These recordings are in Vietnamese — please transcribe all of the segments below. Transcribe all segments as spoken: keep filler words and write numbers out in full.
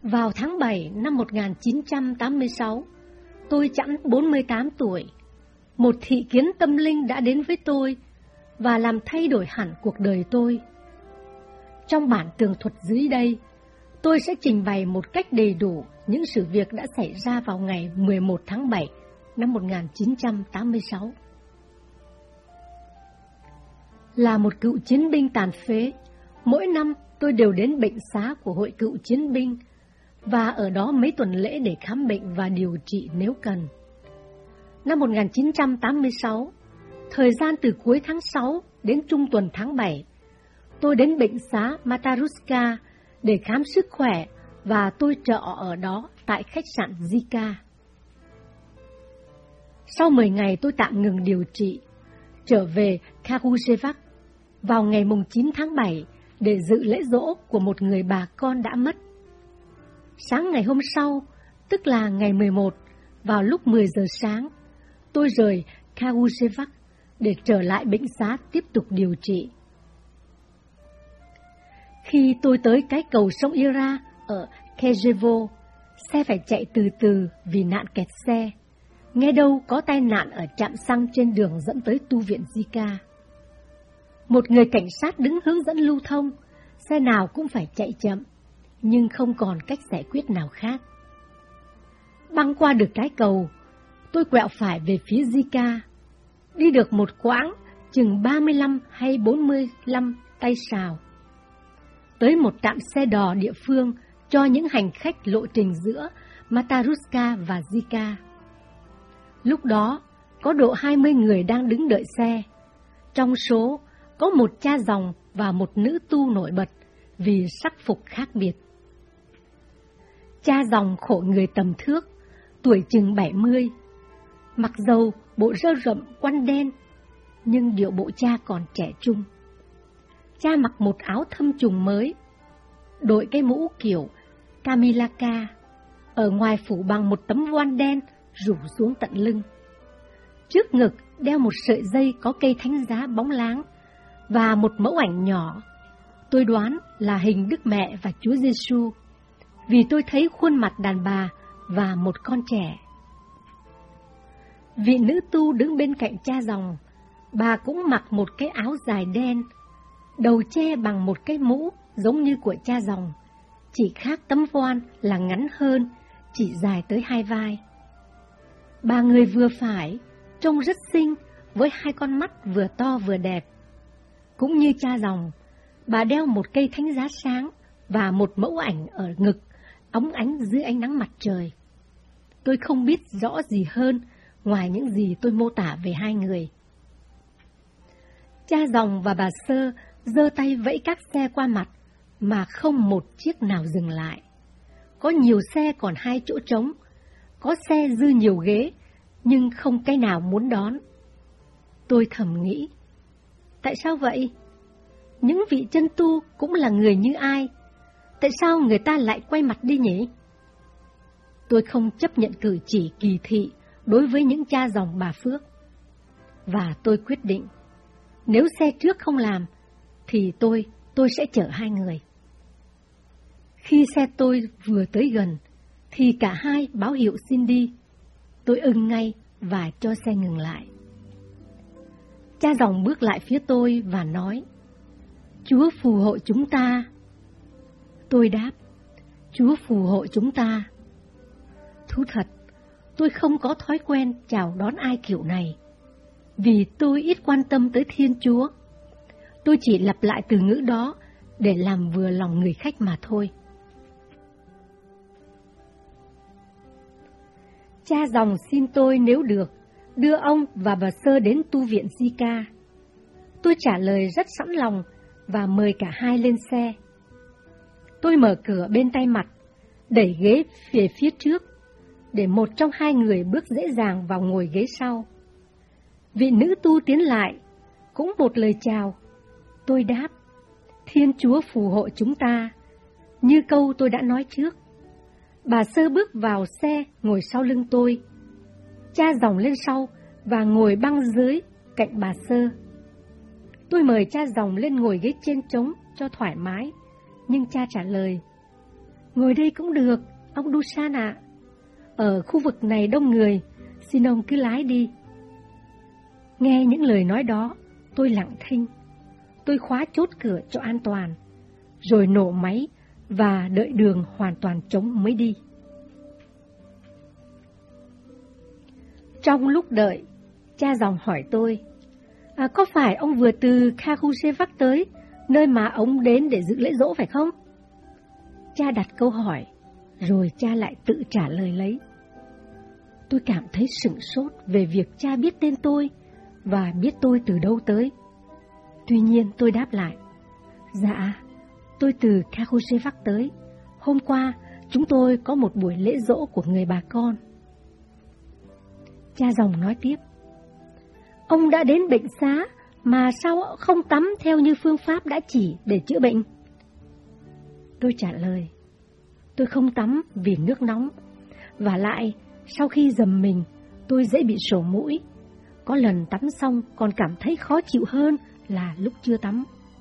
Vào tháng bảy năm một nghìn chín trăm tám mươi sáu, tôi chẵn bốn mươi tám tuổi. Một thị kiến tâm linh đã đến với tôi và làm thay đổi hẳn cuộc đời tôi. Trong bản tường thuật dưới đây, tôi sẽ trình bày một cách đầy đủ những sự việc đã xảy ra vào ngày mười một tháng bảy năm một nghìn chín trăm tám mươi sáu. Là một cựu chiến binh tàn phế, mỗi năm tôi đều đến bệnh xá của Hội Cựu Chiến binh và ở đó mấy tuần lễ để khám bệnh và điều trị nếu cần. Năm một nghìn chín trăm tám mươi sáu, thời gian từ cuối tháng sáu đến trung tuần tháng bảy, tôi đến bệnh xá Matarushka để khám sức khỏe và tôi trọ ở đó tại khách sạn Zika. Sau mười ngày tôi tạm ngừng điều trị, trở về Karusevac vào ngày chín tháng bảy để dự lễ giỗ của một người bà con đã mất. Sáng ngày hôm sau, tức là ngày mười một, vào lúc mười giờ sáng, tôi rời Karusevac để trở lại bệnh xá tiếp tục điều trị. Khi tôi tới cái cầu sông Ira ở Kejevo, xe phải chạy từ từ vì nạn kẹt xe. Nghe đâu có tai nạn ở trạm xăng trên đường dẫn tới tu viện Zika. Một người cảnh sát đứng hướng dẫn lưu thông, xe nào cũng phải chạy chậm, nhưng không còn cách giải quyết nào khác. Băng qua được cái cầu, tôi quẹo phải về phía Zika. Đi được một quãng, chừng ba mươi lăm hay bốn mươi lăm tay sào. Tới một trạm xe đò địa phương cho những hành khách lộ trình giữa Matarushka và Zika. Lúc đó, có độ hai mươi người đang đứng đợi xe. Trong số, có một cha dòng và một nữ tu nổi bật vì sắc phục khác biệt. Cha dòng khổ người tầm thước, tuổi chừng bảy mươi, mặc dầu bộ râu rậm quăn đen, nhưng điệu bộ cha còn trẻ trung. Cha mặc một áo thâm trùng mới, đội cái mũ kiểu Kamilaka, ở ngoài phủ bằng một tấm voan đen rủ xuống tận lưng. Trước ngực đeo một sợi dây có cây thánh giá bóng láng và một mẫu ảnh nhỏ. Tôi đoán là hình Đức Mẹ và Chúa Giêsu, vì tôi thấy khuôn mặt đàn bà và một con trẻ. Vị nữ tu đứng bên cạnh cha dòng, bà cũng mặc một cái áo dài đen, đầu che bằng một cái mũ giống như của cha dòng, chỉ khác tấm voan là ngắn hơn, chỉ dài tới hai vai. Bà người vừa phải, trông rất xinh, với hai con mắt vừa to vừa đẹp. Cũng như cha dòng, bà đeo một cây thánh giá sáng và một mẫu ảnh ở ngực, óng ánh dưới ánh nắng mặt trời. Tôi không biết rõ gì hơn ngoài những gì tôi mô tả về hai người. Cha dòng và bà Sơ giơ tay vẫy các xe qua mặt mà không một chiếc nào dừng lại. Có nhiều xe còn hai chỗ trống, có xe dư nhiều ghế, nhưng không cái nào muốn đón. Tôi thầm nghĩ, tại sao vậy? Những vị chân tu cũng là người như ai, tại sao người ta lại quay mặt đi nhỉ? Tôi không chấp nhận cử chỉ kỳ thị đối với những cha dòng bà Phước. Và tôi quyết định, nếu xe trước không làm, thì tôi, tôi sẽ chở hai người. Khi xe tôi vừa tới gần, thì cả hai báo hiệu xin đi. Tôi ưng ngay và cho xe ngừng lại. Cha dòng bước lại phía tôi và nói, Chúa phù hộ chúng ta. Tôi đáp, Chúa phù hộ chúng ta. Thú thật, tôi không có thói quen chào đón ai kiểu này, vì tôi ít quan tâm tới Thiên Chúa. Tôi chỉ lặp lại từ ngữ đó để làm vừa lòng người khách mà thôi. Cha dòng xin tôi nếu được, đưa ông và bà Sơ đến tu viện Zika. Tôi trả lời rất sẵn lòng và mời cả hai lên xe. Tôi mở cửa bên tay mặt, đẩy ghế về phía trước, để một trong hai người bước dễ dàng vào ngồi ghế sau. Vị nữ tu tiến lại, cũng một lời chào. Tôi đáp, Thiên Chúa phù hộ chúng ta, như câu tôi đã nói trước. Bà Sơ bước vào xe ngồi sau lưng tôi. Cha dòng lên sau và ngồi băng dưới cạnh bà Sơ. Tôi mời cha dòng lên ngồi ghế trên trống cho thoải mái, nhưng cha trả lời, Ngồi đây cũng được, ông Dusan ạ. Ở khu vực này đông người, xin ông cứ lái đi. Nghe những lời nói đó, tôi lặng thinh. Tôi khóa chốt cửa cho an toàn, rồi nổ máy và đợi đường hoàn toàn trống mới đi. Trong lúc đợi, cha dòng hỏi tôi, à, có phải ông vừa từ Khakushevak tới, nơi mà ông đến để dự lễ dỗ phải không? Cha đặt câu hỏi, rồi cha lại tự trả lời lấy. Tôi cảm thấy sửng sốt về việc cha biết tên tôi và biết tôi từ đâu tới. Tuy nhiên tôi đáp lại, dạ, tôi từ Khakushevak tới. Hôm qua chúng tôi có một buổi lễ dỗ của người bà con. Cha dòng nói tiếp, ông đã đến bệnh xá mà sao không tắm theo như phương pháp đã chỉ để chữa bệnh? Tôi trả lời, tôi không tắm vì nước nóng, và lại sau khi dầm mình tôi dễ bị sổ mũi. Có lần tắm xong còn cảm thấy khó chịu hơn là lúc chưa tắm.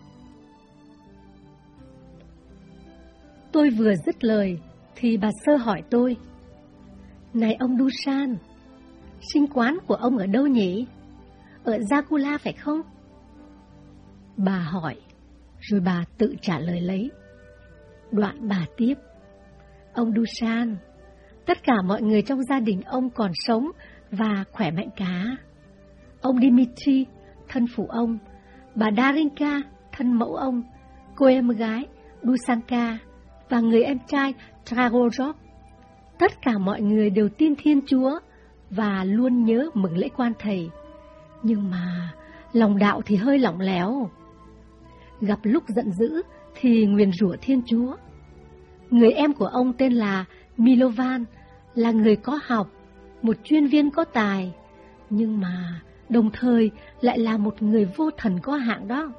Tôi vừa dứt lời thì bà Sơ hỏi tôi, này ông Dusan, sinh quán của ông ở đâu nhỉ? Ở Zakula phải không? Bà hỏi, rồi bà tự trả lời lấy. Đoạn bà tiếp, ông Dusan, tất cả mọi người trong gia đình ông còn sống và khỏe mạnh cả. Ông Dmitry, thân phụ ông, bà Darinka, thân mẫu ông, cô em gái Dusanka và người em trai Tragorov. Tất cả mọi người đều tin Thiên Chúa và luôn nhớ mừng lễ quan thầy. Nhưng mà lòng đạo thì hơi lỏng lẻo. Gặp lúc giận dữ thì nguyền rủa Thiên Chúa. Người em của ông tên là Milovan, là người có học, một chuyên viên có tài, nhưng mà đồng thời lại là một người vô thần có hạng đó.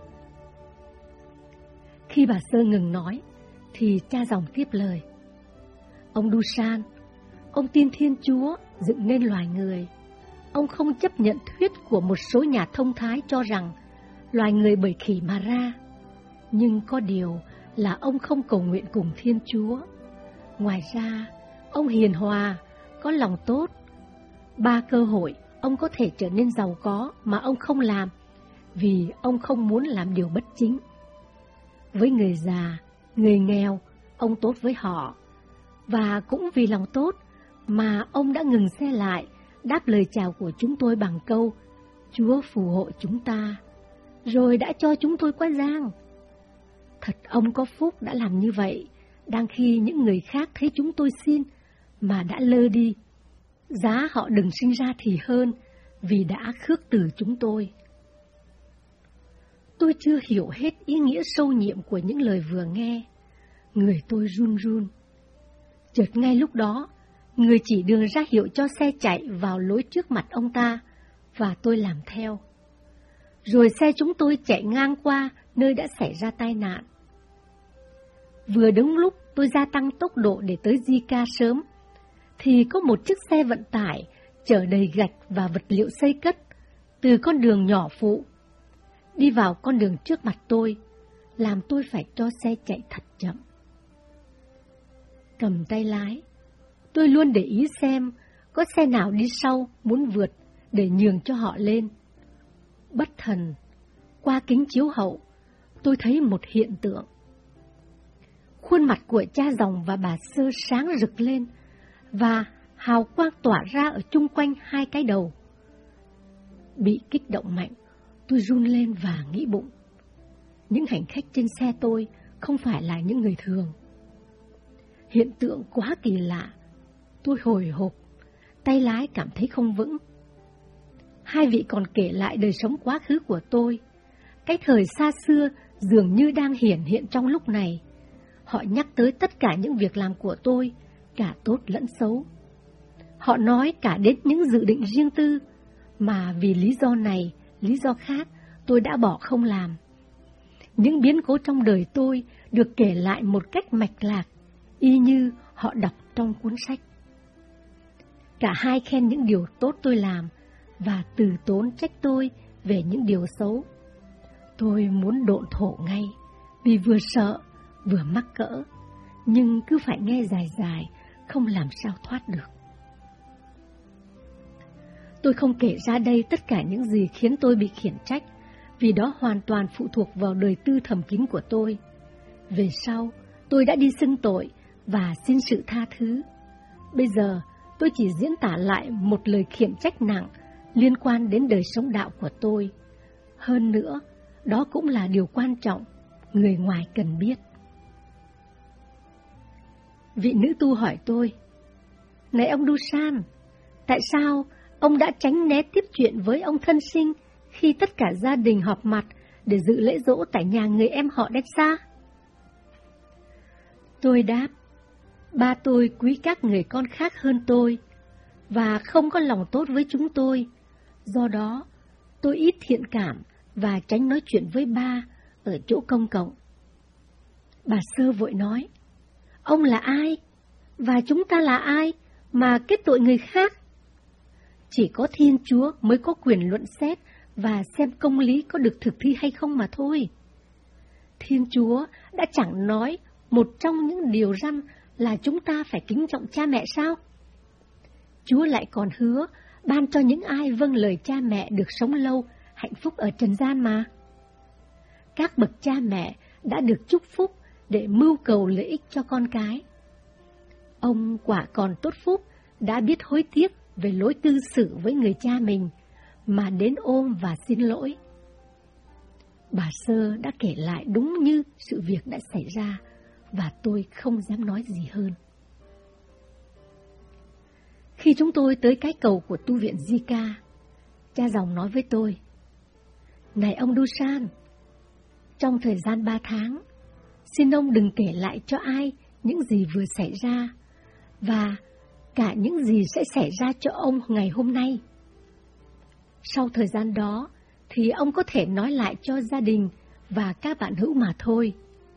Khi bà Sơ ngừng nói, thì cha dòng tiếp lời. Ông Dusan, ông tin Thiên Chúa dựng nên loài người. Ông không chấp nhận thuyết của một số nhà thông thái cho rằng loài người bởi khỉ mà ra. Nhưng có điều là ông không cầu nguyện cùng Thiên Chúa. Ngoài ra, ông hiền hòa, có lòng tốt. Ba cơ hội ông có thể trở nên giàu có mà ông không làm, vì ông không muốn làm điều bất chính. Với người già, người nghèo, ông tốt với họ. Và cũng vì lòng tốt mà ông đã ngừng xe lại, đáp lời chào của chúng tôi bằng câu Chúa phù hộ chúng ta, rồi đã cho chúng tôi qua giang. Thật ông có phúc đã làm như vậy, đang khi những người khác thấy chúng tôi xin mà đã lơ đi. Giá họ đừng sinh ra thì hơn, vì đã khước từ chúng tôi. Tôi chưa hiểu hết ý nghĩa sâu nhiệm của những lời vừa nghe. Người tôi run run. Chợt ngay lúc đó, người chỉ đường ra hiệu cho xe chạy vào lối trước mặt ông ta, và tôi làm theo. Rồi xe chúng tôi chạy ngang qua nơi đã xảy ra tai nạn. Vừa đúng lúc tôi gia tăng tốc độ để tới Zika sớm, thì có một chiếc xe vận tải chở đầy gạch và vật liệu xây cất từ con đường nhỏ phụ đi vào con đường trước mặt tôi, làm tôi phải cho xe chạy thật chậm. Cầm tay lái, tôi luôn để ý xem có xe nào đi sau muốn vượt để nhường cho họ lên. Bất thần, qua kính chiếu hậu, tôi thấy một hiện tượng. Khuôn mặt của cha dòng và bà Sơ sáng rực lên, và hào quang tỏa ra ở chung quanh hai cái đầu. Bị kích động mạnh, tôi run lên và nghĩ bụng. Những hành khách trên xe tôi không phải là những người thường. Hiện tượng quá kỳ lạ. Tôi hồi hộp, tay lái cảm thấy không vững. Hai vị còn kể lại đời sống quá khứ của tôi. Cái thời xa xưa dường như đang hiển hiện trong lúc này. Họ nhắc tới tất cả những việc làm của tôi, cả tốt lẫn xấu. Họ nói cả đến những dự định riêng tư, mà vì lý do này, lý do khác, tôi đã bỏ không làm. Những biến cố trong đời tôi được kể lại một cách mạch lạc, y như họ đọc trong cuốn sách. Cả hai khen những điều tốt tôi làm, và từ tốn trách tôi về những điều xấu. Tôi muốn độn thổ ngay, vì vừa sợ, vừa mắc cỡ. nhưng cứ phải nghe dài dài, không làm sao thoát được. Tôi không kể ra đây tất cả những gì khiến tôi bị khiển trách, vì đó hoàn toàn phụ thuộc vào đời tư thầm kín của tôi. Về sau, tôi đã đi xưng tội và xin sự tha thứ. Bây giờ, tôi chỉ diễn tả lại một lời khiển trách nặng liên quan đến đời sống đạo của tôi. Hơn nữa, đó cũng là điều quan trọng, người ngoài cần biết. Vị nữ tu hỏi tôi, này ông Dusan, tại sao ông đã tránh né tiếp chuyện với ông thân sinh khi tất cả gia đình họp mặt để dự lễ giỗ tại nhà người em họ Densa? Tôi đáp, ba tôi quý các người con khác hơn tôi và không có lòng tốt với chúng tôi. Do đó, tôi ít thiện cảm và tránh nói chuyện với ba ở chỗ công cộng. Bà Sơ vội nói, ông là ai? Và chúng ta là ai mà kết tội người khác? Chỉ có Thiên Chúa mới có quyền luận xét và xem công lý có được thực thi hay không mà thôi. Thiên Chúa đã chẳng nói một trong những điều răn là chúng ta phải kính trọng cha mẹ sao? Chúa lại còn hứa ban cho những ai vâng lời cha mẹ được sống lâu, hạnh phúc ở trần gian mà. Các bậc cha mẹ đã được chúc phúc để mưu cầu lợi ích cho con cái. Ông quả còn tốt phúc đã biết hối tiếc về lối cư xử với người cha mình, mà đến ôm và xin lỗi. Bà Sơ đã kể lại đúng như sự việc đã xảy ra, và tôi không dám nói gì hơn. Khi chúng tôi tới cái cầu của tu viện Zika, cha dòng nói với tôi, này ông Dusan, trong thời gian ba tháng, xin ông đừng kể lại cho ai những gì vừa xảy ra, và cả những gì sẽ xảy ra cho ông ngày hôm nay. Sau thời gian đó, thì ông có thể nói lại cho gia đình và các bạn hữu mà thôi.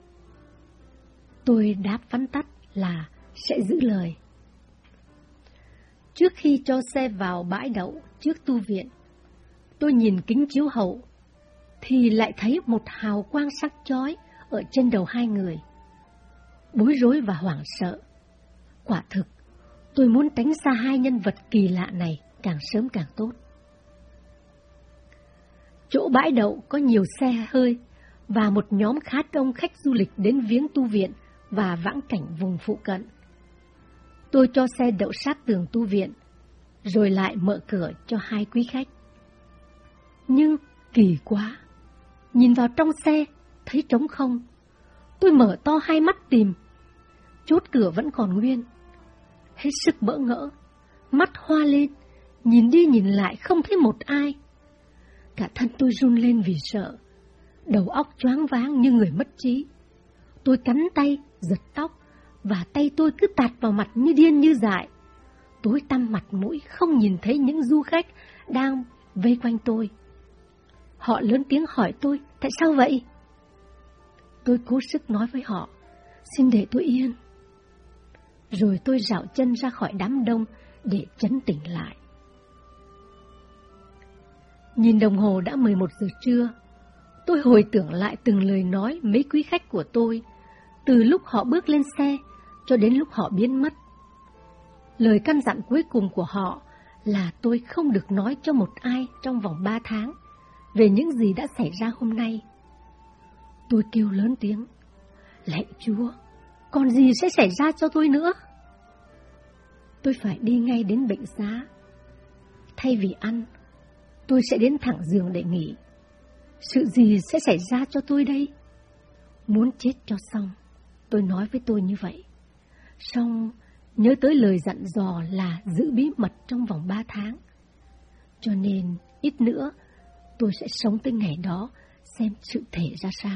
Tôi đáp vắn tắt là sẽ giữ lời. Trước khi cho xe vào bãi đậu trước tu viện, tôi nhìn kính chiếu hậu, thì lại thấy một hào quang sắc chói ở trên đầu hai người. Bối rối và hoảng sợ. Quả thực, tôi muốn tránh xa hai nhân vật kỳ lạ này càng sớm càng tốt. Chỗ bãi đậu có nhiều xe hơi và một nhóm khá đông khách du lịch đến viếng tu viện và vãng cảnh vùng phụ cận. Tôi cho xe đậu sát tường tu viện, rồi lại mở cửa cho hai quý khách. Nhưng kỳ quá, nhìn vào trong xe, thấy trống không. Tôi mở to hai mắt tìm, chốt cửa vẫn còn nguyên. Hết sức bỡ ngỡ, mắt hoa lên, nhìn đi nhìn lại không thấy một ai. Cả thân tôi run lên vì sợ, đầu óc choáng váng như người mất trí. Tôi cắn tay, giật tóc, và tay tôi cứ tạt vào mặt như điên như dại. Tối tăm mặt mũi, không nhìn thấy những du khách đang vây quanh tôi. Họ lớn tiếng hỏi tôi, tại sao vậy? Tôi cố sức nói với họ, xin để tôi yên. Rồi tôi rảo chân ra khỏi đám đông để trấn tĩnh lại. Nhìn đồng hồ đã mười một giờ trưa, tôi hồi tưởng lại từng lời nói mấy quý khách của tôi, từ lúc họ bước lên xe cho đến lúc họ biến mất. Lời căn dặn cuối cùng của họ là tôi không được nói cho một ai trong vòng ba tháng về những gì đã xảy ra hôm nay. Tôi kêu lớn tiếng, lạy Chúa, còn gì sẽ xảy ra cho tôi nữa? Tôi phải đi ngay đến bệnh xá. Thay vì ăn, tôi sẽ đến thẳng giường để nghỉ. Sự gì sẽ xảy ra cho tôi đây? Muốn chết cho xong, tôi nói với tôi như vậy. Xong, nhớ tới lời dặn dò là giữ bí mật trong vòng ba tháng. Cho nên, ít nữa, tôi sẽ sống tới ngày đó, xem sự thể ra sao.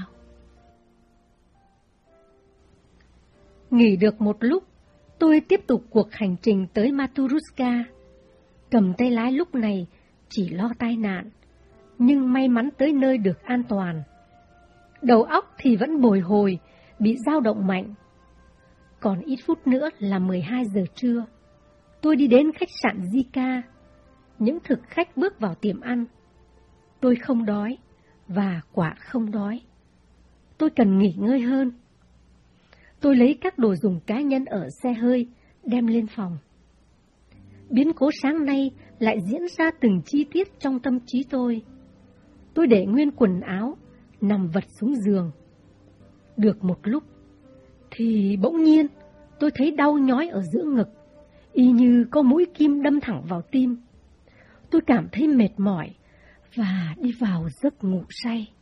Nghỉ được một lúc, tôi tiếp tục cuộc hành trình tới Maturuska. Cầm tay lái lúc này chỉ lo tai nạn, nhưng may mắn tới nơi được an toàn. Đầu óc thì vẫn bồi hồi, bị dao động mạnh. Còn ít phút nữa là mười hai giờ trưa. Tôi đi đến khách sạn Zika. Những thực khách bước vào tiệm ăn. Tôi không đói, và quả không đói. Tôi cần nghỉ ngơi hơn. Tôi lấy các đồ dùng cá nhân ở xe hơi, đem lên phòng. Biến cố sáng nay lại diễn ra từng chi tiết trong tâm trí tôi. Tôi để nguyên quần áo, nằm vật xuống giường. Được một lúc, thì bỗng nhiên tôi thấy đau nhói ở giữa ngực, y như có mũi kim đâm thẳng vào tim. Tôi cảm thấy mệt mỏi và đi vào giấc ngủ say.